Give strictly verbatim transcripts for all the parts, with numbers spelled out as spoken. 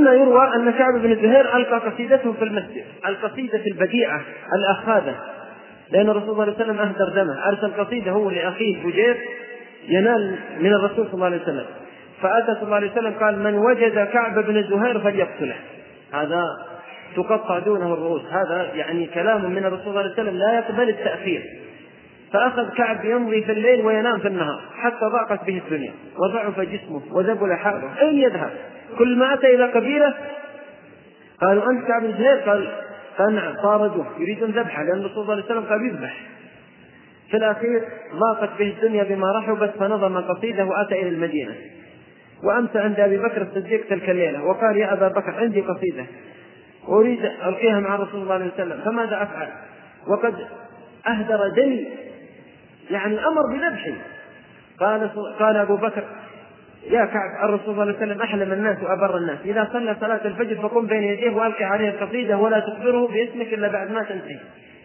مما يروى أن كعب بن زهير ألقى قصيدته في المسجد، القصيدة البديعة الأخاذة، لأن الرسول صلى الله عليه وسلم أهدر دمه، أرسل قصيدة هو لأخيه بجير ينال من الرسول صلى الله عليه وسلم، فأتى صلى الله عليه وسلم قال: من وجد كعب بن زهير فليقتله. هذا تقطع دونه الرؤوس، هذا يعني كلام من الرسول صلى الله عليه وسلم لا يقبل التأثير. فأخذ كعب يمضي في الليل وينام في النهار حتى ضاقت به الدنيا وضعف جسمه وذبل حاله، أين يذهب؟ كل ما أتى إلى قبيلة قالوا: أنت كعب بن زهير؟ قال: فنعم. طاردوه يريدون ذبحه، لأن الرسول صلى الله عليه وسلم قال يذبح. في الأخير ضاقت به الدنيا بما رحبت، فنظم قصيدة وأتى إلى المدينة، وأمسى عند أبي بكر الصديق تلك الليلة وقال: يا أبا بكر، عندي قصيدة أريد ألقيها مع الرسول صلى الله عليه وسلم، فماذا أفعل؟ وقد أهدر دمي، يعني أمر بذبحي. قال قال أبو بكر: يا كعب، الرسول صلى الله عليه وسلم أحلم الناس وأبر الناس، إذا صلى صلاة الفجر فقم بين يديه وألقي عليه القصيدة ولا تخبره باسمك إلا بعد ما تنتهي.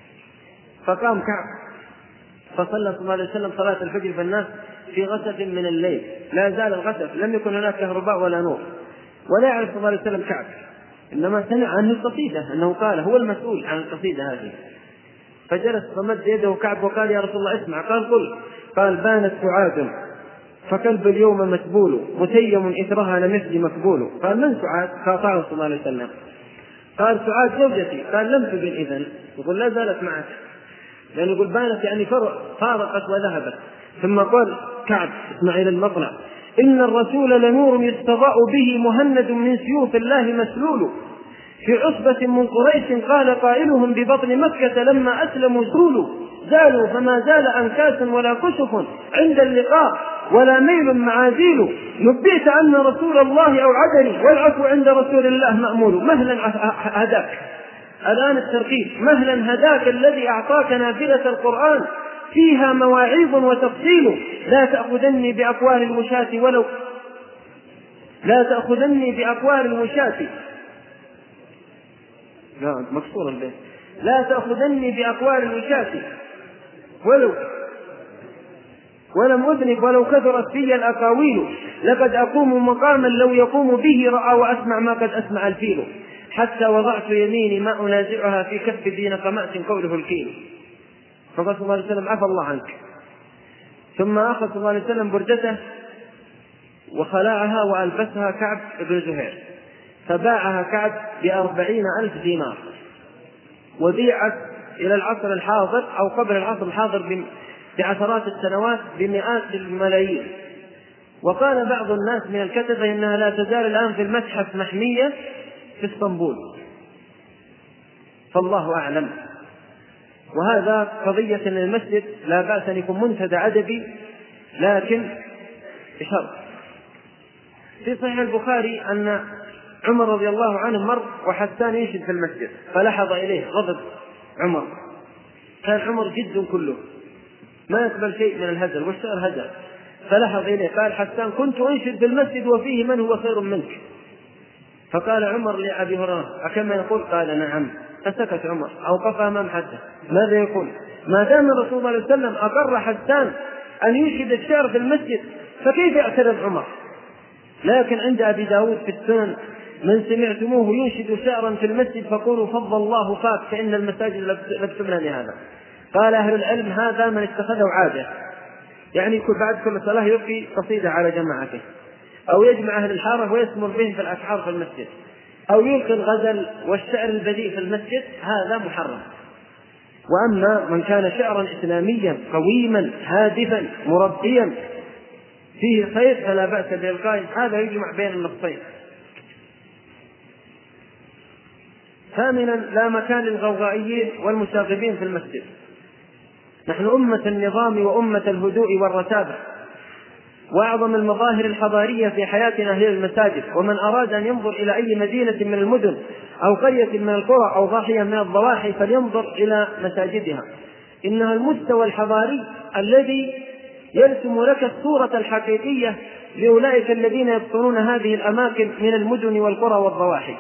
فقام كعب فصلى صلى الله عليه وسلم صلاة الفجر بالناس في غسف من الليل، لا زال الغسف، لم يكن هناك كهرباء ولا نور، ولا يعرف صلى الله عليه وسلم كعب، إنما سمع عنه القصيدة أنه قال هو المسؤول عن القصيدة هذه. فجلس فمد يده كعب وقال: يا رسول الله اسمع. قال: قل. قال: بانت سعاد فكلب اليوم مسبول، متيم إثرها لمثل مكبول. قال: من سعاد؟ فأطاعه صلى الله عليه وسلم. قال: سعاد زوجتي. قال: لم تبن إذن؟ يقول: لا زالت معك، لأن يقول بانت يعني فارقت وذهبت. ثم قال كعب: اسمع إلى المطلع: إن الرسول لنور يستضاء به مهند من سيوف الله مسلول، في عصبة من قريش قال قائلهم ببطن مكة لما أسلموا زولوا، زالوا فما زال أنكاس ولا كشف عند اللقاء ولا ميل معازيل، نبئت أن رسول الله أو عدني والعفو عند رسول الله مأمول. مهلا هداك، الآن التركيب، مهلا هداك الذي أعطاك نافلة القرآن فيها مواعيظ وتفصيل، لا تأخذني بأقوال الوشاة ولو لا تأخذني بأقوال الوشاة لا مكسور البيت لا تأخذني بأقوال الوشاة ولو ولم أذنب ولو كثرت في الأقاويل، لقد أقوم مقاما لو يقوم به رأى وأسمع ما قد أسمع الفيل، حتى وضعت يميني ما أنازعها في كف دين قمأت قوله الكيل. فقال صلى الله عليه وسلم: عفى الله عنك. ثم أخذ صلى الله عليه وسلم بردته وخلعها وألبسها كعب بن زهير، فباعها كعب بأربعين ألف دينار، وبيعت إلى العصر الحاضر أو قبل العصر الحاضر بعشرات السنوات بمئات الملايين. وقال بعض الناس من الكتبة إنها لا تزال الآن في المتحف محمية في اسطنبول، فالله أعلم. وهذا قضية أن المسجد لا بأس أن يكون منتدى أدبي، لكن بشرط. في صحيح البخاري أن عمر رضي الله عنه مر وحسان ينشد في المسجد، فلحظ إليه غضب عمر، كان عمر جد كله ما يقبل شيء من الهزل والشعر هزل، فلحظ إليه قال: حسان كنت أنشد في المسجد وفيه من هو خير منك. فقال عمر لأبي هريرة: أكما يقول؟ قال: نعم. فسكت عمر، أوقف أمام حده، ماذا يقول؟ ما دام الرسول صلى الله عليه وسلم أقر حسان أن ينشد الشعر في المسجد فكيف يعترض عمر؟ لكن عند أبي داود في السنن: من سمعتموه ينشد شعرا في المسجد فقولوا فضل الله فاك فإن المساجد لم تبنى لهذا. قال أهل العلم: هذا من اتخذه عادة، يعني كل بعد كل صلاة يلقي قصيدة على جماعته، أو يجمع أهل الحارة ويسمر بهم في الأسحار في المسجد، أو يلقي الغزل والشعر البذيء في المسجد، هذا محرم. وأما من كان شعرا إسلاميا قويما هادفا مربيا فيه خير فلا بأس بإلقائه، هذا يجمع بين النصين. ثامنا: لا مكان للغوغائيين والمشاغبين في المسجد. نحن أمة النظام وأمة الهدوء والرتابة، وأعظم المظاهر الحضارية في حياتنا هي المساجد، ومن أراد أن ينظر إلى أي مدينة من المدن أو قرية من القرى أو ضاحية من الضواحي فلينظر إلى مساجدها، إنها المستوى الحضاري الذي يرسم لك الصورة الحقيقية لأولئك الذين يبطنون هذه الأماكن من المدن والقرى والضواحي.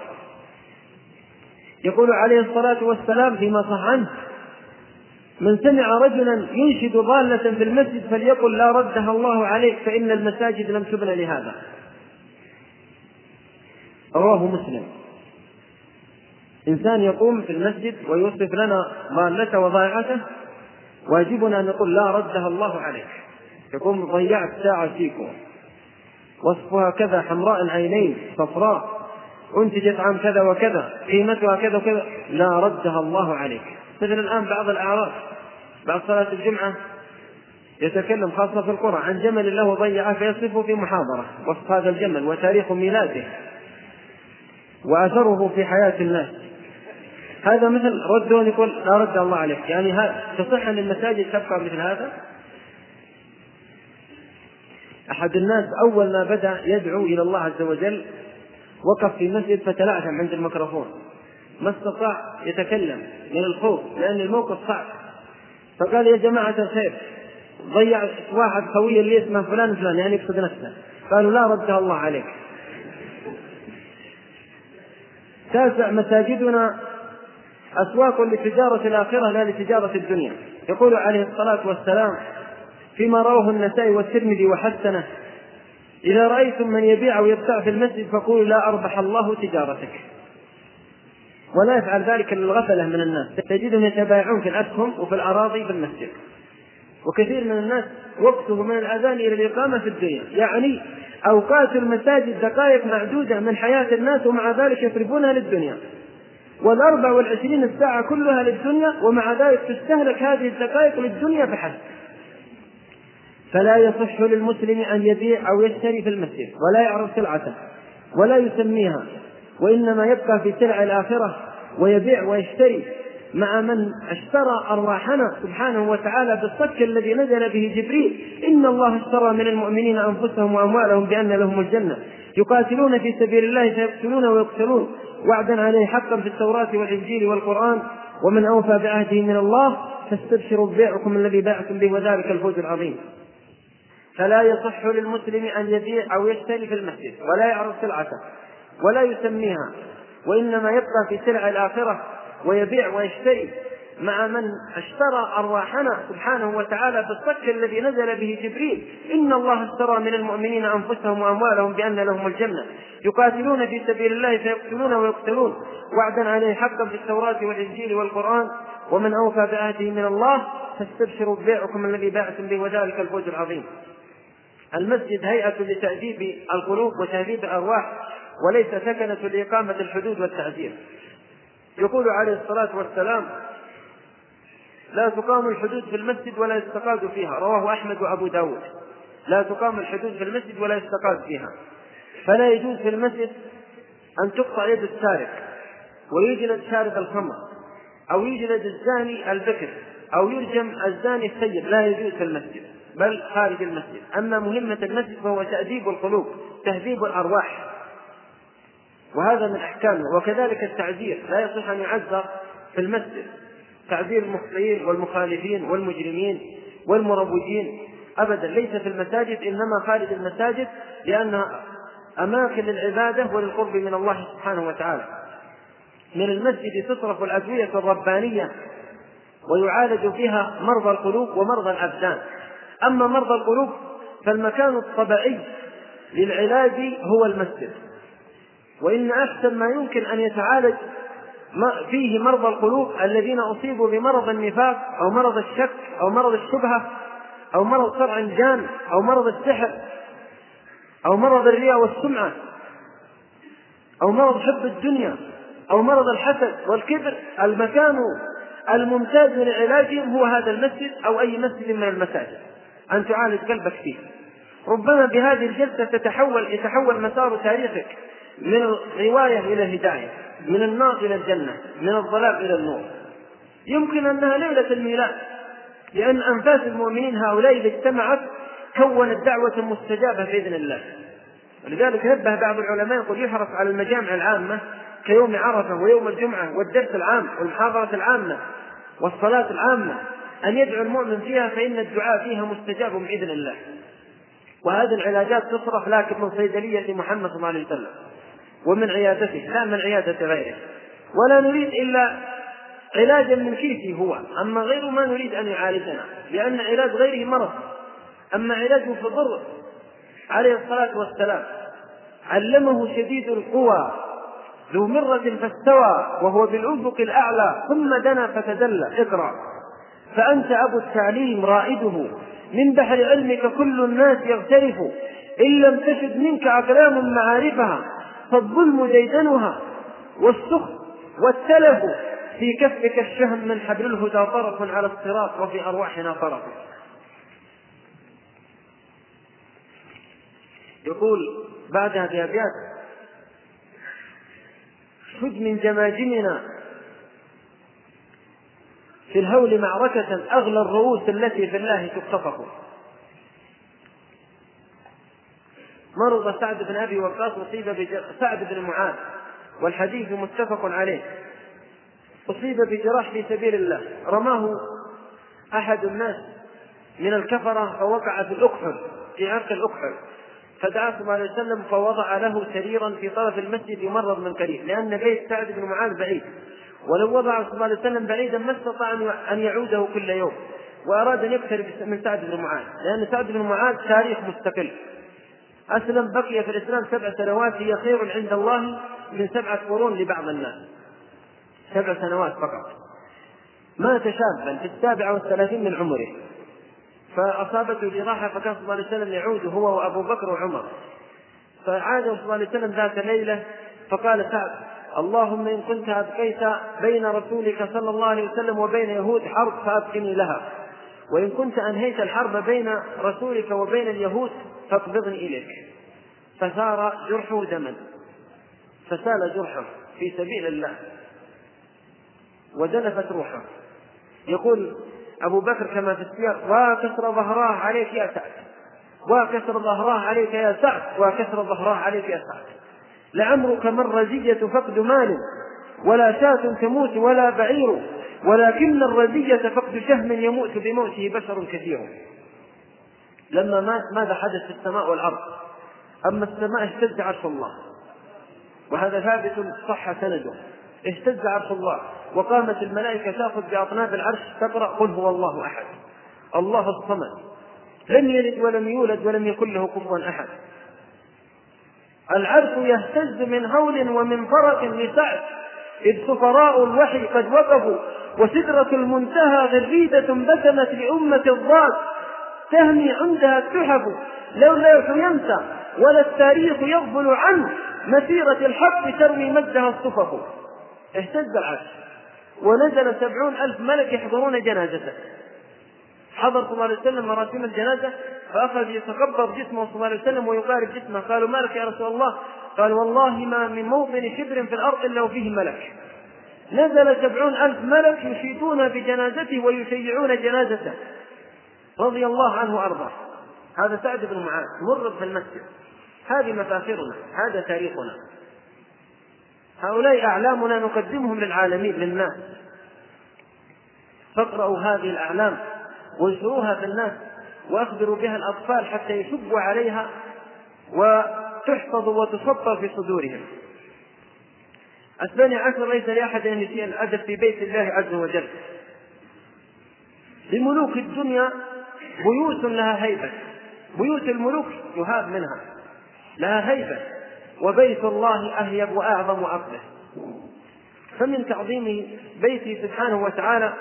يقول عليه الصلاة والسلام فيما صح عنه: من سمع رجلا ينشد ضالة في المسجد فليقل لا ردها الله عليك فإن المساجد لم تبنى لهذا. رواه مسلم. إنسان يقوم في المسجد ويوصف لنا ضالته وضائعته، واجبنا أن نقول لا ردها الله عليك، يقوم ضيعت ساعة فيكم وصفها كذا، حمراء العينين صفراء، أنتجت عن كذا وكذا، قيمتها كذا وكذا، لا ردها الله عليك. مثل الآن بعض الأعراف بعد صلاة الجمعة يتكلم خاصة في القرى عن جمل له ضيعه فيصفه في محاضرة وصف هذا الجمل وتاريخ ميلاده وأثره في حياة الناس. هذا مثل رده يقول لا رد الله عليك. يعني تصح أن المساجد تبقى مثل هذا؟ أحد الناس أول ما بدأ يدعو إلى الله عز وجل وقف في مسجد فتلعثم عند الميكروفون، ما استطاع يتكلم من الخوف لأن الموقف صعب، فقال يا جماعة الخير، ضيع واحد خوي اللي اسمه فلان فلان يعني يقصد نفسه، قالوا لا ردها الله عليك. تاسع، مساجدنا أسواق لتجارة الآخرة لا لتجارة الدنيا. يقول عليه الصلاة والسلام فيما رواه النسائي والترمذي وحسنه: إذا رأيتم من يبيع أو يبتاع في المسجد فقولوا لا أربح الله تجارتك. ولا يفعل ذلك للغفلة من الناس، تجدهم يتبايعون في الأسهم وفي الأراضي في المسجد. وكثير من الناس وقته من الأذان إلى الإقامة في الدنيا، يعني أوقات المساجد دقائق معدودة من حياة الناس، ومع ذلك يصرفونها للدنيا، والأربع والعشرين الساعة كلها للدنيا، ومع ذلك تستهلك هذه الدقائق للدنيا فحسب. فلا يصح للمسلم أن يبيع أو يشتري في المسجد ولا يعرف سلعته ولا يسميها، وإنما يبقى في سلع الآخرة ويبيع ويشتري مع من اشترى أرواحنا سبحانه وتعالى بالصك الذي نزل به جبريل: إن الله اشترى من المؤمنين أنفسهم وأموالهم بأن لهم الجنة يقاتلون في سبيل الله فيقتلون ويقتلون وعدا عليه حقا في التوراة والإنجيل والقرآن ومن أوفى بعهده من الله فاستبشروا ببيعكم الذي باعتم به وذلك الفوز العظيم. فلا يصح للمسلم أن يبيع أو يشتري في المسجد ولا يعرف سلعته ولا يسميها، وإنما يبقى في سلع الآخرة ويبيع ويشتري مع من اشترى أرواحنا سبحانه وتعالى بالصك الذي نزل به جبريل: إن الله اشترى من المؤمنين أنفسهم وأموالهم بأن لهم الجنة يقاتلون في سبيل الله فيقتلون ويقتلون وعدا عليه حقا في التوراة والإنجيل والقرآن ومن أوفى بعهده من الله فاستبشروا ببيعكم الذي باعتم به وذلك الفوز العظيم. المسجد هيئة لتأديب القلوب وتهذيب الأرواح، وليس سكنة لإقامة الحدود والتعزير. يقول عليه الصلاة والسلام: لا تقام الحدود في المسجد ولا يستقاد فيها، رواه أحمد وأبو داود. لا تقام الحدود في المسجد ولا يستقاد فيها، فلا يجوز في المسجد أن تقطع يد السارق ويجلد شارب الخمر أو يجلد الزاني البكر أو يرجم الزاني السيد، لا يجوز في المسجد بل خارج المسجد. أما مهمة المسجد فهو تأديب القلوب تهذيب الأرواح، وهذا من أحكامه. وكذلك التعزير، لا يصح أن يعزر في المسجد، تعزير المخطئين والمخالفين والمجرمين والمروجين أبدا، ليس في المساجد إنما خارج المساجد، لأنها أماكن للعبادة وللقرب من الله سبحانه وتعالى. من المسجد تصرف الأدوية الربانية ويعالج فيها مرضى القلوب ومرضى الأبدان. أما مرضى القلوب فالمكان الطبيعي للعلاج هو المسجد، وإن أحسن ما يمكن أن يتعالج فيه مرضى القلوب الذين أصيبوا بمرض النفاق أو مرض الشك أو مرض الشبهة أو مرض صرع الجان أو مرض السحر أو مرض الرياء والسمعة أو مرض حب الدنيا أو مرض الحسد والكبر. المكان الممتاز لعلاجهم هو هذا المسجد أو أي مسجد من المساجد، أن تعالج قلبك فيه. ربما بهذه الجلسة تتحول يتحول مسار تاريخك من الغواية إلى الهداية، من النار إلى الجنة، من الضلال إلى النور. يمكن أنها ليلة الميلاد، لأن أنفاس المؤمنين هؤلاء إذا اجتمعت كونت دعوة مستجابة بإذن الله. ولذلك نبه بعض العلماء يقول يحرص على المجامع العامة كيوم عرفة ويوم الجمعة والدرس العام والمحاضرة العامة والصلاة العامة أن يدعو المؤمن فيها، فإن الدعاء فيها مستجاب بإذن الله. وهذه العلاجات تصرف لكن من صيدلية محمد صلى الله عليه وسلم ومن عيادته لا من عيادة غيره، ولا نريد إلا علاجا من كيسه هو، أما غيره ما نريد أن يعالجنا، لأن علاج غيره مرض، أما علاجه فضر. عليه الصلاة والسلام علمه شديد القوى ذو مرة فاستوى وهو بالأفق الأعلى ثم دنا فتدلى. اقرأ. فأنت أبو التعليم رائده من بحر علمك كل الناس يغترف إن لم تشد منك أقلام معارفها فالظلم ديدنها والسخط والتلف في كفك الشهم من حبل الهدى طرف على الصراط وفي أرواحنا طرف. يقول بعدها بأبيات: شد من جماجمنا في الهول معركة أغلى الرؤوس التي في الله تختطف. مرض سعد بن أبي وقاص أصيب بج... سعد بن معاذ والحديث متفق عليه، أصيب بجراح في سبيل الله، رماه أحد الناس من الكفرة فوقع في الأكحل في عرق الأكحل، فدعا صلى الله عليه وسلم فوضع له سريرا في طرف المسجد يمرض من قريب، لأن بيت سعد بن معاذ بعيد، ولو وضع صلى الله عليه وسلم بعيدا ما استطاع أن يعوده كل يوم، وأراد أن يقترب من سعد بن معاذ، لأن سعد بن معاذ تاريخ مستقل، أسلم بقي في الإسلام سبع سنوات هي خير عند الله من سبعة قرون لبعض الناس، سبع سنوات فقط. مات شابا في السابعة والثلاثين من عمره، فأصابته جراحة، فكان صلى الله عليه وسلم يعود هو وأبو بكر وعمر، فعاد صلى الله عليه وسلم ذات ليلة فقال سعد: اللهم إن كنت أبقيت بين رسولك صلى الله عليه وسلم وبين يهود حرب فأبقني لها، وإن كنت أنهيت الحرب بين رسولك وبين اليهود فاقبضني إليك. فثار جرحه دما، فسال جرحه في سبيل الله ودنفت روحه. يقول أبو بكر كما في السياق: وكسر ظهراه عليك يا سعد، وكسر ظهراه عليك يا سعد، وكسر ظهراه عليك يا سعد، لعمرك ما الرزية فقد مال ولا شاة تموت ولا بعير، ولكن الرزية فقد شهم يموت بموته بشر كثير. لما مات ماذا حدث في السماء والأرض؟ أما السماء اهتز عرش الله، وهذا ثابت صح سنده، اهتز عرش الله، وقامت الملائكة تأخذ بأطناب العرش تقرأ: قل هو الله أحد الله الصمد لم يلد ولم يولد ولم يكن له كفوا أحد. العرش يهتز من هول ومن فرق لسعد إذ سفراء الوحي قد وقفوا، وسدرة المنتهى غريدة بسمت لأمة الضاد تهمي عندها التحف، لولا ينسى ولا التاريخ يغفل عنه مسيرة الحق تروي مجدها الصفف. اهتز العرش ونزل سبعون ألف ملك يحضرون جنازته. حضر صلى الله عليه وسلم مراسم الجنازة فأخذ يتقبض جسمه صلى الله عليه وسلم ويقارب جسمه. قالوا: ما لك يا رسول الله؟ قال: والله ما من موطن شبر في الأرض إلا وفيه ملك. نزل سبعون ألف ملك يشيدون بجنازته ويشيعون جنازته رضي الله عنه وأرضاه. هذا سعد بن معاذ مرض في المسجد. هذه مفاخرنا، هذا تاريخنا، هؤلاء أعلامنا نقدمهم للعالمين للناس. فاقرأوا هذه الأعلام وانشروها في الناس وأخبروا بها الأطفال حتى يشبوا عليها وتحفظ وتسطر في صدورهم. الثاني عشر: ليس لأحد أن يسيء الأدب في بيت الله عز وجل. لملوك الدنيا بيوت لها هيبة، بيوت الملوك يهاب منها، لها هيبة، وبيت الله أهيب وأعظم وأقدس. فمن تعظيم بيته سبحانه وتعالى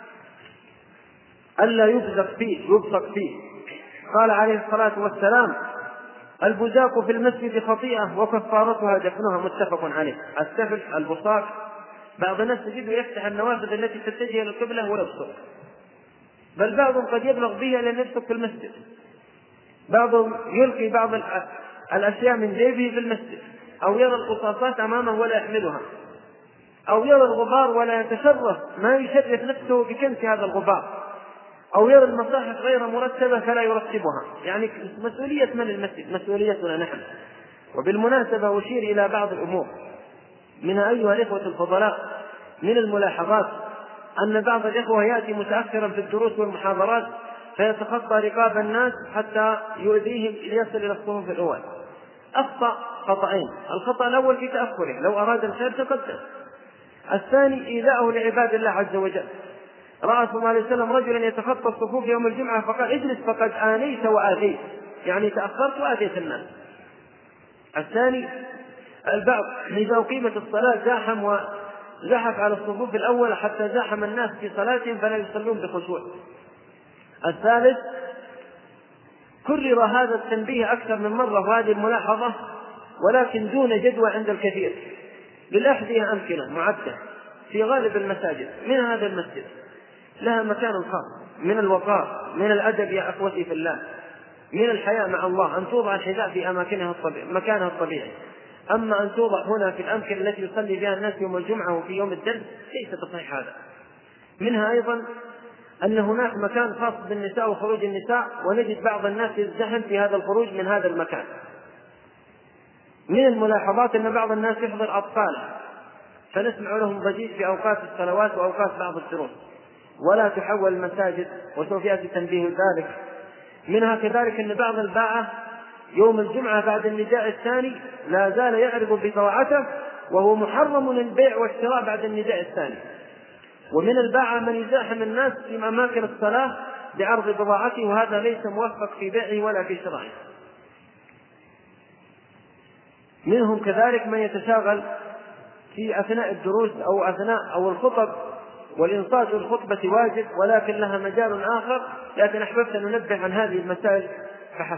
ألا يبزق فيه يبصق فيه. قال عليه الصلاة والسلام: البزاق في المسجد خطيئة وكفارتها دفنها. متفق عليه. السفل البصاق، بعض الناس تجده يفتح النوافذ التي تتجه إلى القبلة ويبصق، بل بعضهم قد يبلغ بها لأن يبصق في المسجد. بعضهم يلقي بعض الأشياء من جيبه في المسجد، أو يرى القصاصات أمامه ولا يحملها، أو يرى الغبار ولا يتشرف ما يشرف نفسه بكنس هذا الغبار، أو يرى المصاحف غير مرتبة فلا يرتبها. يعني مسؤولية من المسجد؟ مسؤوليتنا نحن. وبالمناسبة أشير إلى بعض الأمور منها أيها الإخوة الفضلاء من الملاحظات أن بعض الإخوة يأتي متأخرا في الدروس والمحاضرات فيتخطى رقاب الناس حتى يؤذيهم ليصل إلى الصفوف الأول. أخطأ خطأين: الخطأ الأول في تأخره، لو أراد الخير تقدم. الثاني إيذاؤه لعباد الله عز وجل. رأى صلى الله عليه وسلم رجلا يتخطى الصفوف يوم الجمعة فقال: اجلس فقد آنيت وآذيت، يعني تأخرت وآذيت الناس. الثاني البعض إذا أقيمت الصلاة زاحم وزحف على الصفوف الأول حتى زاحم الناس في صلاتهم فلا يصلون بخشوع. الثالث، كرر هذا التنبيه أكثر من مرة وهذه الملاحظة ولكن دون جدوى عند الكثير. للأحذية أمكنة معدة في غالب المساجد، من هذا المسجد لها مكان خاص من الوقار، من الأدب يا أخوتي في الله، من الحياء مع الله، أن توضع الحذاء في أماكنها الطبيعي مكانها الطبيعي. أما أن توضع هنا في الأمكنة التي يصلي بها الناس يوم الجمعة وفي يوم الدرس ليس تصحيح هذا. منها أيضا أن هناك مكان خاص بالنساء وخروج النساء، ونجد بعض الناس يزدحم في هذا الخروج من هذا المكان. من الملاحظات أن بعض الناس يحضر أطفاله فنسمع لهم ضجيج في أوقات الصلوات وأوقات بعض الدروس، ولا تحول المساجد وسوف يأتي تنبيه ذلك. منها كذلك أن بعض الباعة يوم الجمعة بعد النداء الثاني لا زال يعرض بضاعته وهو محرم البيع والشراء بعد النداء الثاني. ومن الباعة من يزاحم الناس في أماكن الصلاة بعرض بضاعته، وهذا ليس موفق في بيعه ولا في شرائه. منهم كذلك من يتشاغل في أثناء الدروس أو أثناء أو الخطب، والإنصات للخطبة واجب ولكن لها مجال آخر، لكن أحببت أن ننبه عن هذه المسائل فحسب.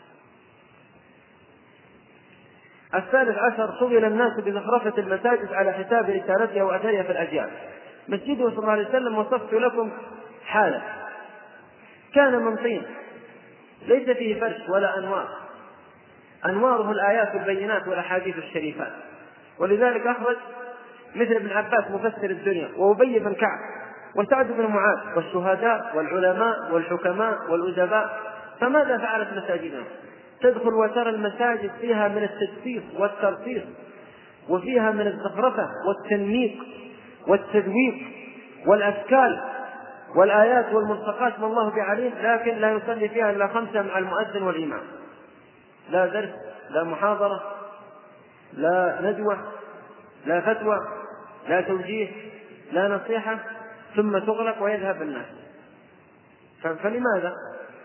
الثالث عشر، شغل الناس بزخرفة المساجد على حساب رسالتها وأثرها في الأجيال. مسجده صلى الله عليه وسلم وصفت لكم حالة كان من طين ليس فيه فرش ولا أنوار، أنواره الآيات البينات والأحاديث الشريفات. ولذلك أخرج مثل ابن عباس مفسر الدنيا وأبي بن كعب وسعد بن معاذ والشهداء والعلماء والحكماء والأدباء. فماذا فعلت مساجدنا؟ تدخل وترى المساجد فيها من التدفيق والترفيق، وفيها من الزخرفة والتنميق والتذويق والأشكال والآيات والملصقات ما الله بعليم، لكن لا يصلي فيها إلا خمسة مع المؤذن والإمام، لا درس لا محاضرة لا ندوة لا فتوى لا توجيه لا نصيحة، ثم تغلق ويذهب الناس. فلماذا؟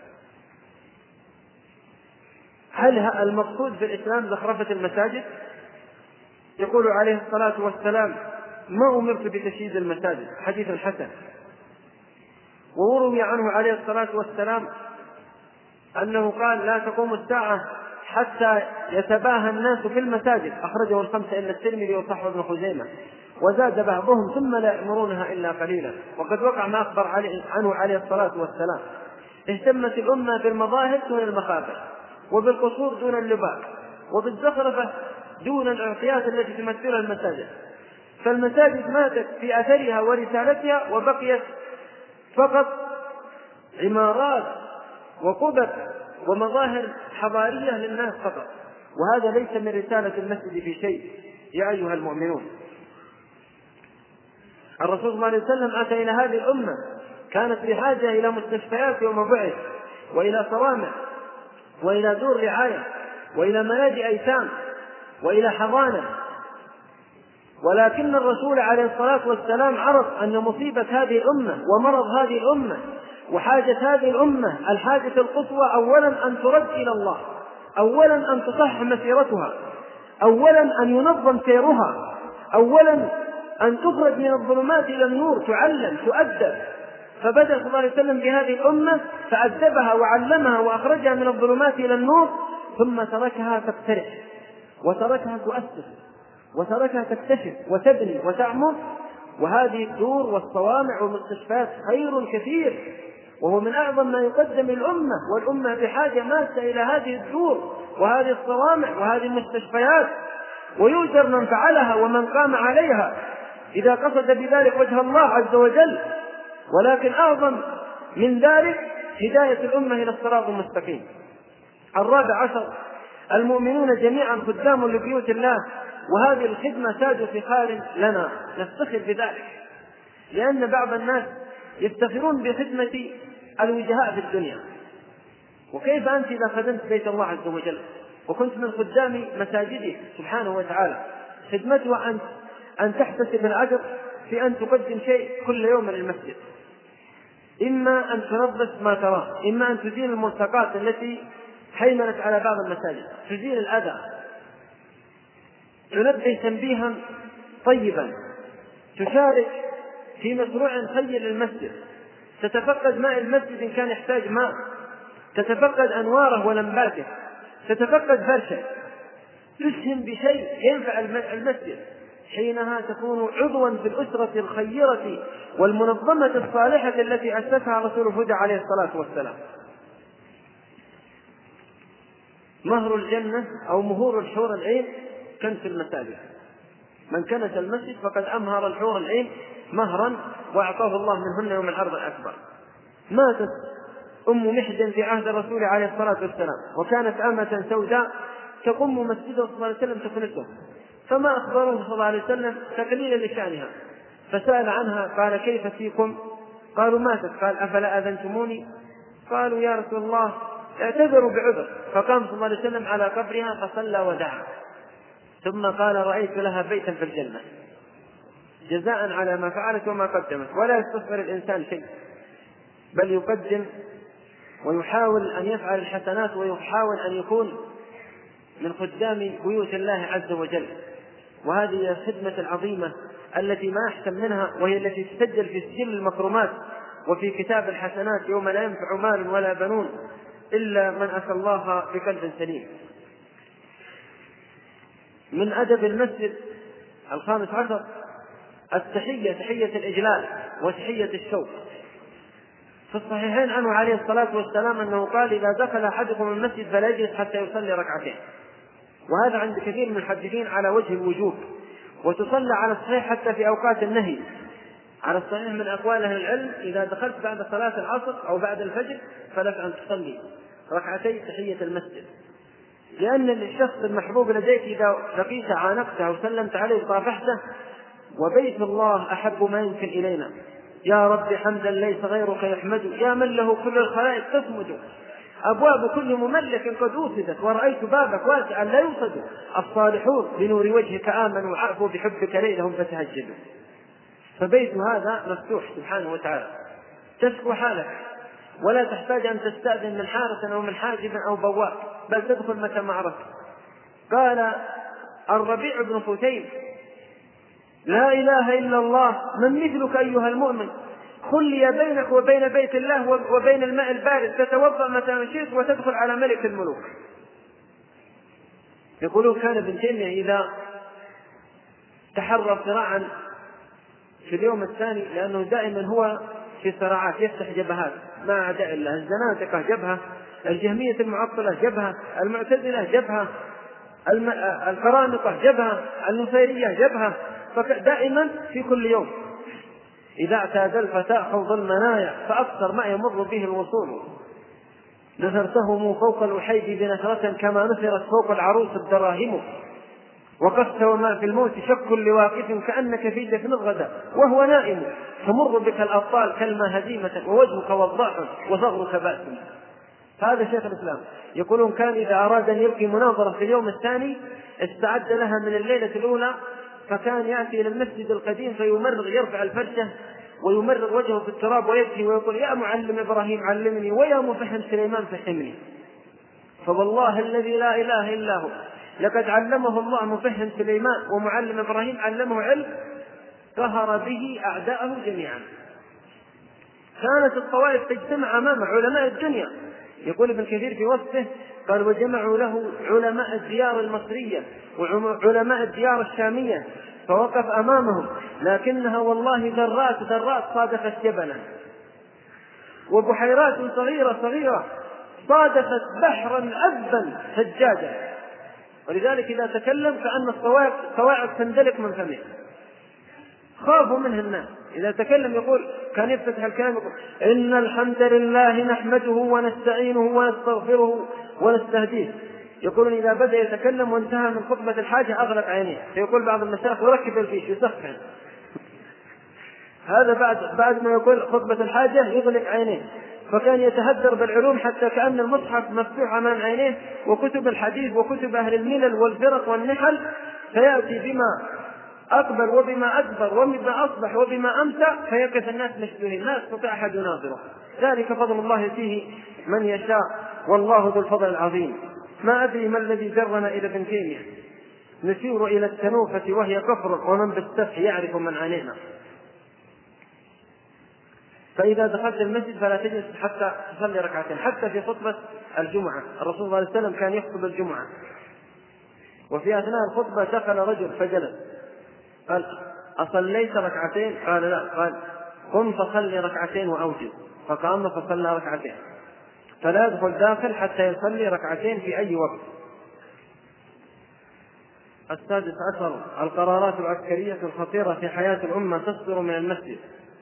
هل المقصود في الإسلام زخرفة المساجد؟ يقول عليه الصلاة والسلام: ما أمرت بتشييد المساجد، حديث حسن. وروي عنه عليه الصلاة والسلام أنه قال: لا تقوم الساعة حتى يتباهى الناس في المساجد، أخرجه الخمسة إلا الترمذي وصححه ابن خزيمة، وزاد بعضهم: ثم لا يأمرونها إلا قليلا. وقد وقع ما أخبر عنه عليه الصلاة والسلام: اهتمت الأمة بالمظاهر دون المخابر، وبالقصور دون اللباس، وبالزخرفة دون الأعطيات التي تمثلها المساجد. فالمساجد ماتت في أثرها ورسالتها، وبقيت فقط عمارات وقبب ومظاهر حضارية للناس فقط، وهذا ليس من رسالة المسجد في شيء يا أيها المؤمنون. الرسول صلى الله عليه وسلم أتى إلى هذه الأمة كانت بحاجة إلى مستشفيات يوم بعث، وإلى صوامع، وإلى دور رعاية، وإلى ملاجئ أيتام، وإلى حضانة، ولكن الرسول عليه الصلاة والسلام عرف أن مصيبة هذه الأمة ومرض هذه الأمة وحاجة هذه الأمة الحاجة القصوى أولا أن ترد إلى الله، أولا أن تصح مسيرتها، أولا أن ينظم سيرها، أولا أن تخرج من الظلمات إلى النور، تعلم تؤدب. فبدأ صلى الله عليه وسلم بهذه الأمة فأدبها وعلمها وأخرجها من الظلمات إلى النور، ثم تركها تقترح، وتركها تؤسس، وتركها تكتشف وتبني وتعمر. وهذه الدور والصوامع والمستشفيات خير كثير، وهو من أعظم ما يقدم الأمة، والأمة بحاجة ماسة إلى هذه الدور وهذه الصوامع وهذه المستشفيات، ويؤجر من فعلها ومن قام عليها إذا قصد بذلك وجه الله عز وجل. ولكن أعظم من ذلك هداية الأمة إلى الصراط المستقيم. الرابع عشر: المؤمنون جميعا خدام لبيوت الله، وهذه الخدمة تاج فخار لنا نفتخر بذلك، لأن بعض الناس يفتخرون بخدمة الوجهاء في الدنيا. وكيف أنت إذا خدمت بيت الله عز وجل وكنت من خدام مساجده سبحانه وتعالى؟ خدمتها أن أن تحتسب الأجر في أن تقدم شيء كل يوم للمسجد، إما أن تنظف ما تراه، إما أن تزيل الملصقات التي حيمنت على بعض المساجد، تزيل الأذى، تنبه تنبيها طيبا، تشارك في مشروع خير للمسجد، تتفقد ماء المسجد إن كان يحتاج ماء، تتفقد أنواره ولمباته، تتفقد فرشه، تسهم بشيء ينفع المسجد. حينها تكون عضوا في الأسرة الخيرة والمنظمة الصالحة التي أسسها رسول الهدى عليه الصلاة والسلام. مهر الجنة أو مهور الحور العين كنس المساجد، من كنس المسجد فقد أمهر الحور العين مهرا وأعطاه الله منهن يوم العرض الأكبر. ماتت أم محجن في عهد الرسول عليه الصلاة والسلام، وكانت أمة سوداء تقوم مسجده صلى الله عليه وسلم تكنسه، فما أخبروه صلى الله عليه وسلم تقليلا لشأنها، فسأل عنها قال كيف فيكم؟ قالوا ماتت. قال أفلا أذنتموني؟ قالوا يا رسول الله اعتذروا بعذر. فقام صلى الله عليه وسلم على قبرها فصلى ودعا، ثم قال رأيت لها بيتا في الجنة جزاء على ما فعلت وما قدمت. ولا يستصغر الإنسان شيء، بل يقدم ويحاول أن يفعل الحسنات، ويحاول أن يكون من خدام بيوت الله عز وجل. وهذه الخدمة العظيمة التي ما أحسن منها، وهي التي تسجل في سجل المكرمات وفي كتاب الحسنات يوم لا ينفع مال ولا بنون إلا من أتى الله بقلب سليم. من أدب المسجد الخامس عشر التحية، تحية الإجلال وتحية الشوق. في الصحيحين عنه عليه الصلاة والسلام أنه قال إذا دخل أحدكم المسجد فلا يجلس حتى يصلي ركعتين، وهذا عند كثير من المحدثين على وجه الوجوب، وتصلى على الصحيح حتى في أوقات النهي. على الصحيح من أقوال أهل العلم إذا دخلت بعد صلاة العصر أو بعد الفجر فلك أن تصلي ركعتي تحية المسجد، لأن الشخص المحبوب لديك إذا لقيت عانقته وسلمت عليه وصافحته، وبيت الله أحب ما يمكن إلينا. يا رب حمدا ليس غيرك يحمد، يا من له كل الخلائق تصمد، أبواب كل مملك قد أوسدت، ورأيت بابك واسعا لا يوصد، الصالحون بنور وجهك آمنوا وعرفوا بحبك ليلهم فتهجدوا. فبيت هذا مفتوح سبحانه وتعالى، تشكو حالك ولا تحتاج أن تستأذن من حارس أو من حاجب أو بواب، بل تدخل متى ما عرفت. قال الربيع بن فتيم لا إله إلا الله من مثلك أيها المؤمن، خلي بينك وبين بيت الله وبين الماء البارد، تتوضأ متى شئت وتدخل على ملك الملوك. يقولون كان ابن تيمية إذا تحرى صراعا في اليوم الثاني، لأنه دائما هو في صراعات يفتح جبهات مع أعداء الله، الزنادقة جبهة، الجهمية المعطلة جبهة، المعتزلة جبهة، القرامطة جبهة، النصيرية جبهة، فدائما في كل يوم إذا اعتاد الفتى خوض المنايا فأكثر ما يمر به الوصول، نثرتهم فوق الوحيد بنثرة كما نثرت فوق العروس الدراهم، وقفت وما في الموت شك لواقف كأنك في جفن الغداء وهو نائم، تمر بك الأبطال كالما هزيمة ووجهك وضاح وصغرك باسم. هذا شيخ الإسلام. يقولون كان إذا أراد أن يلقي مناظرة في اليوم الثاني استعد لها من الليلة الأولى، فكان يأتي إلى المسجد القديم فيمرغ يرفع الفرشة ويمرغ وجهه في التراب ويبكي ويقول يا معلم إبراهيم علمني، ويا مفهم سليمان فهمني. فوالله الذي لا إله إلا هو لقد علمه الله مفهم سليمان، ومعلم إبراهيم علمه علم قهر به أعداءه جميعا. كانت الطوائف تجتمع أمام علماء الدنيا. يقول ابن كثير في وصفه قال وجمعوا له علماء الديار المصرية وعلماء الديار الشامية فوقف أمامهم، لكنها والله ذرات ذرات صادفت جبلا، وبحيرات صغيرة صغيرة صادفت بحرا عذبا ثجاجا، ولذلك إذا تكلم كأن الصواعق تندلق من فمه، خافوا منه الناس. إذا تكلم يقول كان يفتح الكلام يقول إن الحمد لله نحمده ونستعينه ونستغفره ونستهديه. يقولون إذا بدأ يتكلم وانتهى من خطبة الحاجة أغلق عينيه، فيقول بعض المشايخ وركب الفيش يسخن، هذا بعد بعد ما يقول خطبة الحاجة يغلق عينيه. فكان يتهدر بالعلوم حتى كأن المصحف مفتوح أمام عينيه وكتب الحديث وكتب أهل الملل والفرق والنحل، فيأتي بما أكبر وبما أكبر وبما أصبح وبما أمتع، فيقف الناس مشدودين لا يستطيع أحد يناظره. ذلك فضل الله فيه من يشاء، والله ذو الفضل العظيم. ما أدري ما الذي جرنا إلى ابن تيمية، نشير إلى التنوفة وهي كفر، ومن بالسفح يعرف من عانينا. فإذا دخلت المسجد فلا تجلس حتى تصلي ركعتين. حتى في خطبة الجمعة الرسول صلى الله عليه وسلم كان يخطب الجمعة، وفي أثناء الخطبة دخل رجل فجلس، قال: أصليت ركعتين؟ قال: لا. قال: قم فصلي ركعتين وأوجب. فقام فصلى ركعتين. فلا يدخل داخل حتى يصلي ركعتين في أي وقت. السادس عشر: القرارات العسكرية الخطيرة في حياة الأمة تصدر من المسجد.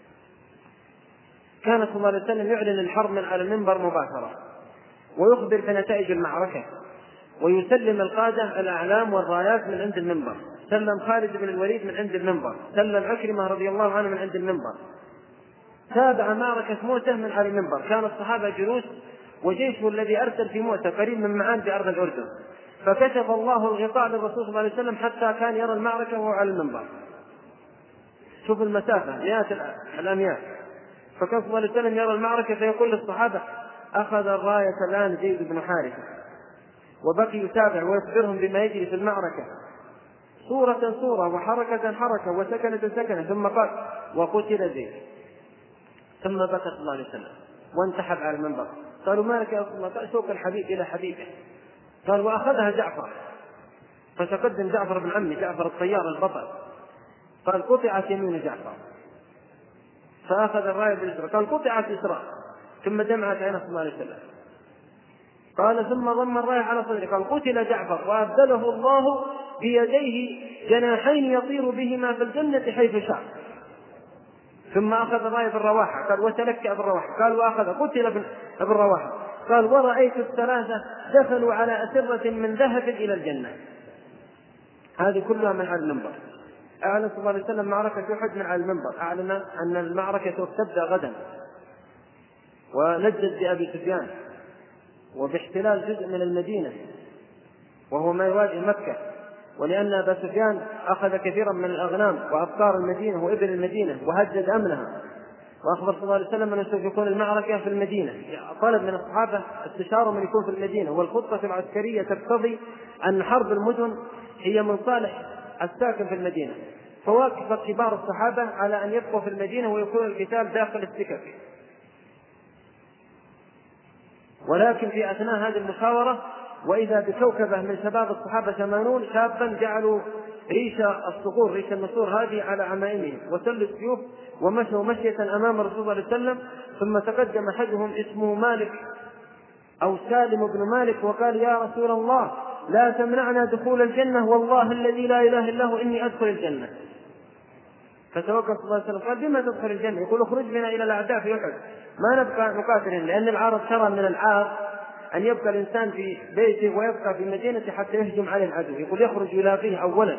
كان صلى الله عليه وسلم يعلن الحرب من على المنبر مباشرة، ويخبر بنتائج المعركة، ويسلم القادة الأعلام والرايات من عند المنبر. سلم خالد بن الوليد من عند المنبر، سلم عكرمة رضي الله عنه من عند المنبر. تابع معركة مؤتة من على المنبر. كان الصحابة جلوس وجيشه الذي أرسل في مؤتة قريب من معان بأرض الأردن، فكشف الله الغطاء للرسول صلى الله عليه وسلم حتى كان يرى المعركة وهو على المنبر. شوف المسافة، مئات الأميال. فكان صلى الله عليه وسلم يرى المعركة فيقول للصحابة: أخذ الراية الآن زيد بن حارثة، وبقي يتابع ويخبرهم بما يجري في المعركة صورة صورة وحركة حركة وسكنة سكنة. ثم قال: وقتل زيد. ثم بكى صلى الله عليه وسلم وانتحب على المنبر. قالوا: ما لك يا رسول الله؟ قال: شوق الحبيب إلى حبيبه. قال: وأخذها جعفر. فتقدم جعفر بن عمي جعفر الطيار البطل. قال: قطعت يمين جعفر. فأخذ الراية باليسرى. قال: قطعت يسرى. ثم دمعت عينه صلى الله عليه وسلم. قال: ثم ضم الراية على صدره. قال: قتل جعفر وأبدله الله بيديه جناحين يطير بهما في الجنة حيث شاء. ثم أخذ الراية بالرواحة. قال: وتلكأ بالرواحة. قال: وأخذ قتل بالرواحة. قال: ورأيت الثلاثة دخلوا على أسرة من ذهب إلى الجنة. هذه كلها من على المنبر. أعلن صلى الله عليه وسلم معركة أحد من على المنبر. أعلن أن المعركة تبدأ غدا، ونجد بأبي سفيان، وباحتلال جزء من المدينة وهو ما يواجه مكة، ولأن أبا سفيان أخذ كثيرا من الأغنام وأبقار المدينة وإبل المدينة وهدد أمنها. وأخبر صلى الله عليه وسلم أنه سوف يكون المعركة في المدينة. طلب من الصحابة استشارة من يكون في المدينة، والخطة العسكرية تقتضي أن حرب المدن هي من صالح الساكن في المدينة. فوافق كبار الصحابة على أن يبقوا في المدينة ويكون القتال داخل السكك. ولكن في أثناء هذه المشاورة وإذا بكوكبة من شباب الصحابة ثمانون شابا جعلوا ريش الصقور ريش النسور هذه على عمائمهم وسلوا السيوف ومشوا مشية أمام الرسول صلى الله عليه وسلم. ثم تقدم أحدهم اسمه مالك أو سالم بن مالك وقال: يا رسول الله، لا تمنعنا دخول الجنة، والله الذي لا إله إلا هو إني أدخل الجنة. فتوقف صلى الله عليه وسلم قال: بما تدخل الجنة؟ يقول: اخرج بنا إلى الأعداء في أحد، ما نبقى نقاتل، لأن العرب ترى من العار أن يبقى الإنسان في بيته ويبقى في المدينة حتى يهجم عليه العدو، يقول يخرج يلاقيه أولا.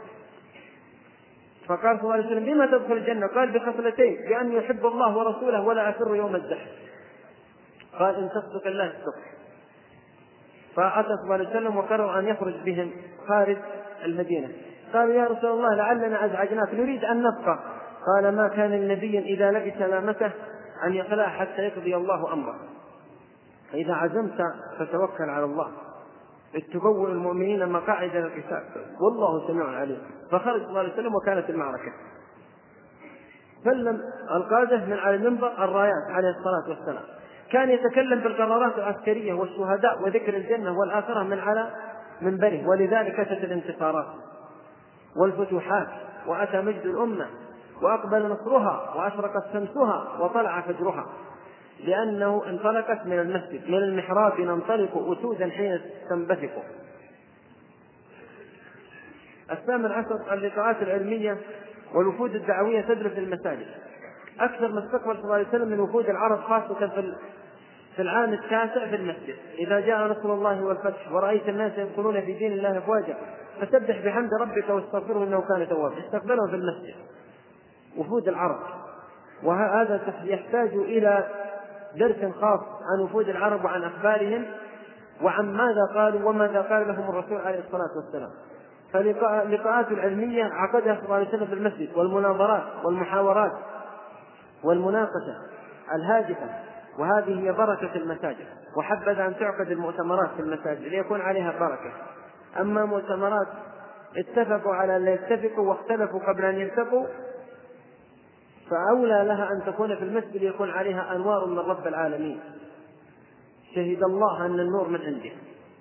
فقال صلى الله عليه وسلم: بما تدخل الجنة؟ قال: بخصلتين، بأن يحب الله ورسوله ولا أفر يوم الزحف. قال: إن تصدق الله الصدق. فأتى صلى الله عليه وسلم وقرر أن يخرج بهم خارج المدينة. قالوا: يا رسول الله، لعلنا أزعجناك، نريد أن نبقى. قال: ما كان النبي إذا لبس لامته أن يخلع حتى يقضي الله أمره، فإذا عزمت فتوكل على الله، اتبوء المؤمنين مقاعد للقتال والله سميع عليم. فخرج صلى الله عليه وسلم وكانت المعركة. سلم القادة من على المنبر الرايات عليه الصلاة والسلام. كان يتكلم بالقرارات العسكرية والشهداء وذكر الجنة والآخرة من على منبره، ولذلك أتت الانتصارات والفتوحات، وأتى مجد الأمة، وأقبل نصرها، وأشرقت شمسها، وطلع فجرها، لأنه انطلقت من المسجد، من المحراب ننطلق أسودا حين تنبثق. الثامن عشر: اللقاءات العلمية والوفود الدعوية تدرس المساجد. أكثر ما استقبل صلى الله عليه وسلم من وفود العرب خاصة في في العام التاسع في المسجد. إذا جاء نصر الله والفتح ورأيت الناس يدخلون في دين الله أفواجا فسبح بحمد ربك واستغفره إنه كان توابا. استقبلهم في المسجد وفود العرب، وهذا يحتاج إلى درس خاص عن وفود العرب وعن أخبارهم وعن ماذا قالوا وماذا قال لهم الرسول عليه الصلاة والسلام. فاللقاءات العلمية عقدها صلى الله عليه وسلم في المسجد، والمناظرات والمحاورات والمناقشة الهادفة، وهذه هي بركة المساجد. وحبذ أن تعقد المؤتمرات في المساجد ليكون عليها بركة. أما مؤتمرات اتفقوا على أن يتفقوا واختلفوا قبل أن يلتقوا، فأولى لها أن تكون في المسجد يكون عليها أنوار من رب العالمين، شهد الله أن النور من عنده.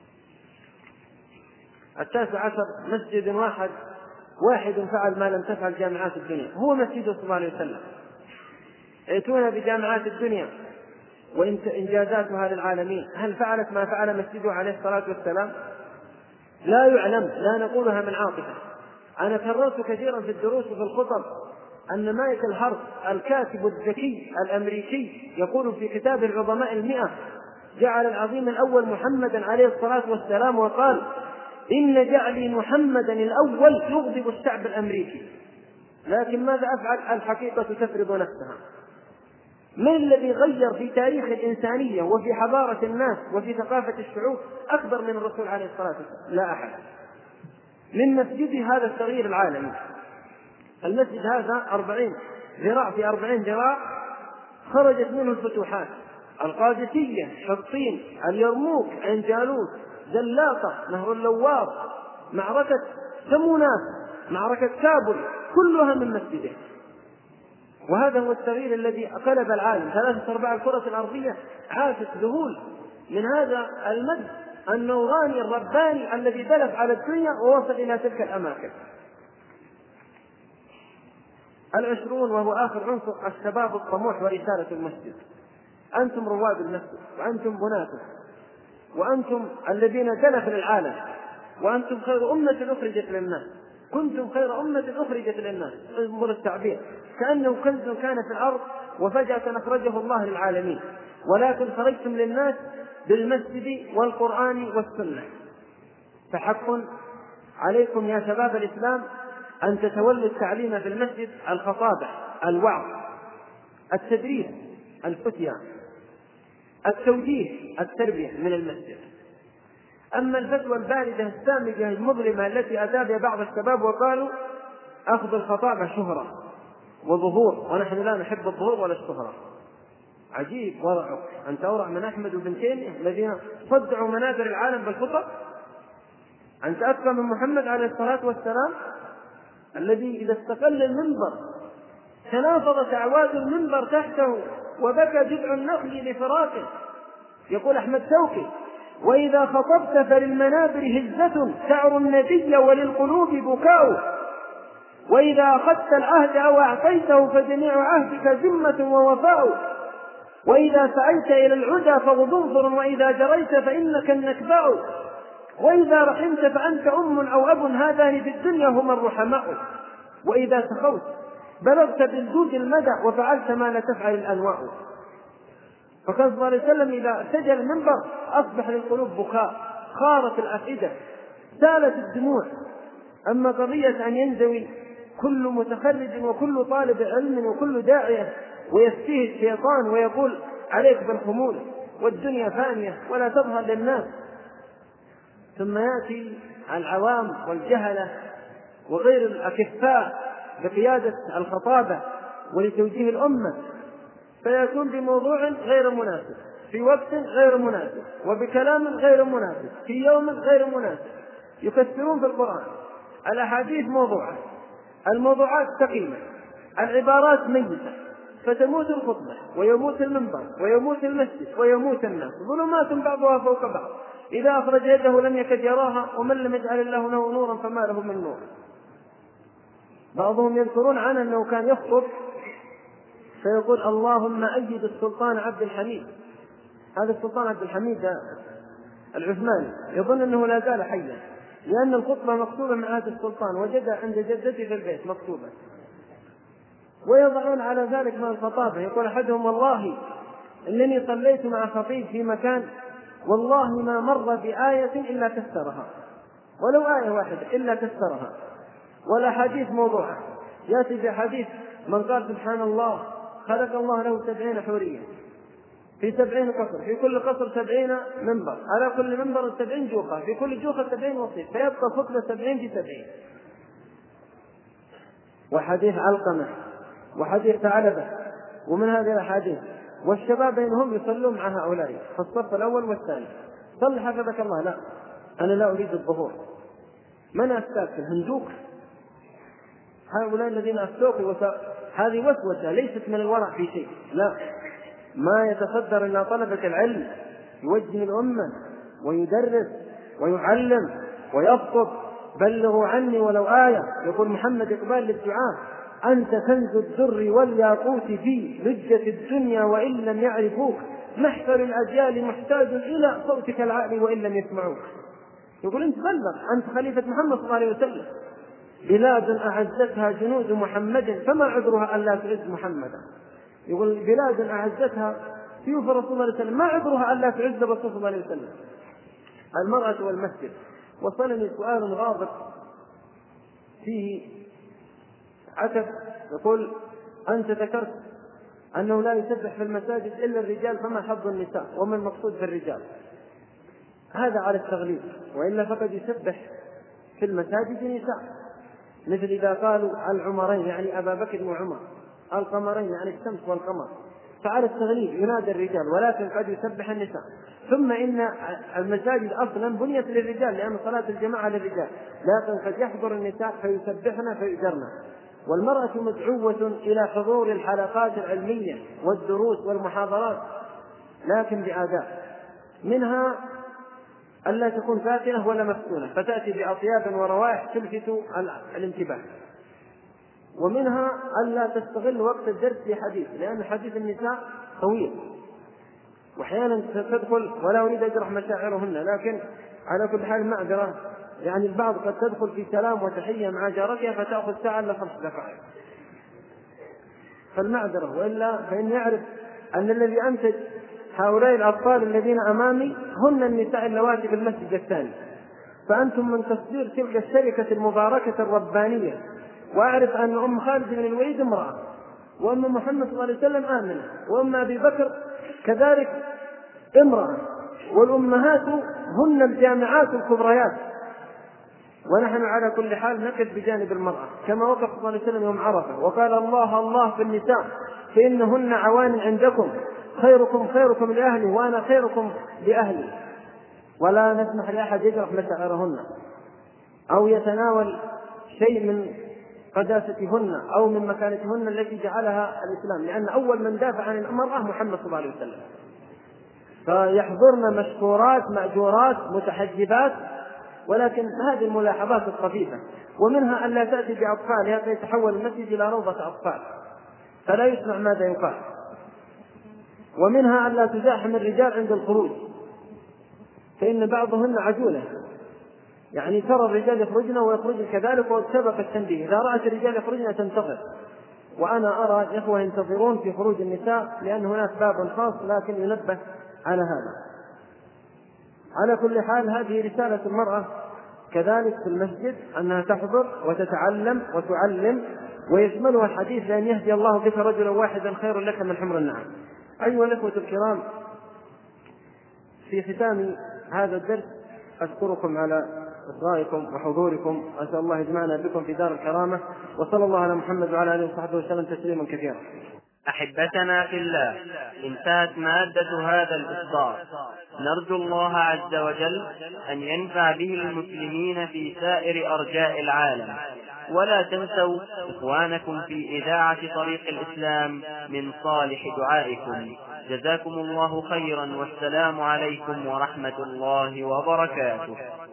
التاسع عشر مسجد واحد واحد فعل ما لم تفعل جامعات الدنيا، هو مسجد صلى الله عليه وسلم. ائتونا بجامعات الدنيا وإنجازاتها للعالمين، هل فعلت ما فعل مسجده عليه الصلاة والسلام؟ لا يعلم، لا نقولها من عاطفة. أنا كررت كثيرا في الدروس وفي الخطب أن مايك الحرب الكاتب الذكي الأمريكي يقول في كتاب العظماء المئة، جعل العظيم الأول محمدا عليه الصلاة والسلام وقال: إن جعلي محمدا الأول يغضب الشعب الأمريكي. لكن ماذا أفعل؟ الحقيقة تفرض نفسها. من الذي غير في تاريخ الإنسانية وفي حضارة الناس وفي ثقافة الشعوب أكبر من الرسول عليه الصلاة والسلام؟ لا أحد. من مسجد هذا التغيير العالمي. المسجد هذا أربعين ذراع في أربعين ذراع، خرجت منه الفتوحات: القادسية، حطين، اليرموك، عين جالوت، زلاقة، نهر اللوار، معركة سمونات، معركة كابل، كلها من مسجده. وهذا هو التغيير الذي قلب العالم. ثلاثة أرباع الكرة الأرضية عاشت ذهول من هذا المجد النوراني الرباني الذي دلف على الدنيا ووصل إلى تلك الأماكن. العشرون وهو آخر عنصر: الشباب الطموح ورسالة المسجد. أنتم رواد المسجد، وأنتم بناته، وأنتم الذين دلف للعالم، وأنتم خير أمة أخرجت للناس. كنتم خير أمة أخرجت للناس، انظر التعبير، كأنه كنز كان في الأرض وفجأة أخرجه الله للعالمين، ولكن خرجتم للناس بالمسجد والقرآن والسنة. فحق عليكم يا شباب الإسلام أن تتولوا التعليم في المسجد: الخطابة، الوعظ، التدريس، الفتية، التوجيه، التربية من المسجد. أما الفتوى الباردة السامجة المظلمة التي أتى بها بعض الشباب وقالوا أخذ الخطابة شهرة وظهور، ونحن لا نحب الظهور ولا الشهرة. عجيب ورعك، أنت أورع من أحمد وابن تيمية الذين صدعوا منابر العالم بالخطب؟ أنت أتقى من محمد عليه الصلاة والسلام الذي إذا استقل المنبر تنافضت أعواد المنبر تحته وبكى جذع النخل لفراقه. يقول أحمد شوقي: وإذا خطبت فللمنابر هزة تعر النبي وللقلوب بكاء، وإذا أخذت العهد أو أعطيته فجميع عهدك ذمة ووفاء، وإذا سعيت إلى العدى فغضنفر، وإذا جريت فإنك النكباء، وإذا رحمت فأنت أم أو أب، هذان في الدنيا هما الرحماء، وإذا سخوت بلغت بالجود المدى وفعلت ما لا تفعل الأنواع. فكان صلى الله عليه وسلم إذا سجل المنبر أصبح للقلوب بكاء، خارت الأفئدة، سالت الدموع. أما قضية أن ينزوي كل متخرج وكل طالب علم وكل داعية ويفتيه الشيطان ويقول عليك بالخمول والدنيا فانية ولا تظهر للناس، ثم يأتي العوام والجهلة وغير الأكفاء بقيادة الخطابة ولتوجيه الأمة، فيكون بموضوع غير مناسب في وقت غير مناسب وبكلام غير مناسب في يوم غير مناسب. يكسرون في القرآن، الأحاديث موضوعة، الموضوعات ثقيلة، العبارات ميتة، فتموت الخطبة ويموت المنبر ويموت المسجد ويموت الناس، ظلمات بعضها فوق بعض، إذا أخرج يده لم يكد يراها، ومن لم يجعل الله له نورا فما له من نور. بعضهم يذكرون عنه أنه كان يخطب فيقول: اللهم أيد السلطان عبد الحميد. هذا السلطان عبد الحميد العثماني يظن أنه لا زال حيا، لأن الخطبة مكتوبة من عهد السلطان، وجدها عند جدتي في البيت مكتوبة. ويضعون على ذلك من الخطابة، يقول أحدهم: والله إنني صليت مع خطيب في مكان والله ما مر بآية إلا كسرها، ولو آية واحدة إلا كسرها. والأحاديث موضوعة، يأتي في حديث من قال سبحان الله خلق الله له سبعين حورية في سبعين قصر، في كل قصر سبعين منبر، على كل منبر سبعين جوخة، في كل جوخة سبعين وصيف، فيبقى خطبة سبعين في سبعين. وحديث علقمة وحديث ثعلبة ومن هذه الأحاديث. والشباب بينهم يصلون مع هؤلاء في الصف الأول والثاني. صل حفظك الله. لا، أنا لا أريد الظهور، من أفتاك؟ الهندوك؟ هؤلاء الذين أفتوك وس... هذه وسوسة ليست من الورع في شيء، لا، ما يتصدر إلا طلبة العلم، يوجه الأمة ويدرس ويعلم ويخطب. بلغوا عني ولو آية. يقول محمد إقبال للدعاء: أنت كنز الدر والياقوت في لجة الدنيا وإن لم يعرفوك، محفر الأجيال محتاج إلى صوتك العالي وإن لم يسمعوك. يقول أنت بلغ، أنت خليفة محمد صلى الله عليه وسلم. بلاد أعزتها جنود محمد فما عذرها ألا تعز محمدا. يقول بلاد أعزتها سيوف الرسول صلى الله عليه وسلم ما عذرها ألا تعز الرسول صلى الله عليه وسلم. المرأة والمسجد. وصلني سؤال غاضب فيه عتب، يقول: أنت ذكرت أنه لا يسبح في المساجد إلا الرجال، فما حظ النساء وما المقصود في الرجال؟ هذا على التغليب، وإلا فقد يسبح في المساجد نساء، مثل إذا قالوا العمرين يعني أبا بكر وعمر، القمرين يعني الشمس والقمر، فعلى التغليب ينادى الرجال، ولكن قد يسبح النساء. ثم إن المساجد أصلا بنيت للرجال لأن صلاة الجماعة للرجال، لكن قد يحضر النساء فيسبحن فيؤجرن. والمرأة مدعوة إلى حضور الحلقات العلمية والدروس والمحاضرات، لكن بآداب، منها ألا تكون فاتنة ولا مفتونة فتأتي بأطياب وروائح تلفت الانتباه، ومنها ألا تستغل وقت الدرس في حديث، لأن حديث النساء طويل وأحيانا تدخل، ولا أريد أجرح مشاعرهن، لكن على كل حال معذرة، يعني البعض قد تدخل في سلام وتحية مع جارتها فتأخذ ساعة إلا خمس دقائق، فالمعذرة. وإلا فإن يعرف أن الذي أنتج هؤلاء الأطفال الذين أمامي هن النساء اللواتي في المسجد الثاني، فأنتم من تصدير تلك الشركة المباركة الربانية. وأعرف أن أم خالد بن الوليد امرأة، وأم محمد صلى الله عليه وسلم آمنة، وأم أبي بكر كذلك امرأة، والأمهات هن الجامعات الكبريات. ونحن على كل حال نقف بجانب المرأة، كما وقف صلى الله عليه وسلم يوم عرفة وقال: الله الله في النساء فإنهن عوان عندكم، خيركم خيركم لأهلي وأنا خيركم لأهلي. ولا نسمح لأحد يجرح مشاعرهن أو يتناول شيء من قداستهن أو من مكانتهن التي جعلها الإسلام، لأن أول من دافع عن المرأة محمد صلى الله عليه وسلم. فيحضرن مشكورات مأجورات متحجبات، ولكن هذه الملاحظات الخفيفة. ومنها أن لا تأتي بأطفالها فيتحول المسجد إلى روضة أطفال فلا يسمع ماذا يقال. ومنها أن لا تزاحم الرجال عند الخروج، فإن بعضهن عجولة، يعني ترى الرجال يخرجن ويخرجن كذلك، وسبق التنبيه إذا رأت الرجال يخرجن تنتظر. وأنا أرى الإخوة ينتظرون في خروج النساء لأن هناك باب خاص، لكن ينبه على هذا. على كل حال هذه رسالة المرأة كذلك في المسجد، أنها تحضر وتتعلم وتعلم، ويشملها الحديث: لأن يهدي الله بك رجلا واحدا خير لك من حمر النعم. أيها الأخوة الكرام، في ختام هذا الدرس أشكركم على إصغائكم وحضوركم، أسأل الله يجمعنا بكم في دار الكرامة، وصلى الله على محمد وعلى آله وصحبه وسلم تسليما كثيرا. أحبتنا في الله، انتهت مادة هذا الإصدار. نرجو الله عز وجل أن ينفع به المسلمين في سائر أرجاء العالم. ولا تنسوا إخوانكم في إذاعة طريق الإسلام من صالح دعائكم. جزاكم الله خيرا، والسلام عليكم ورحمة الله وبركاته.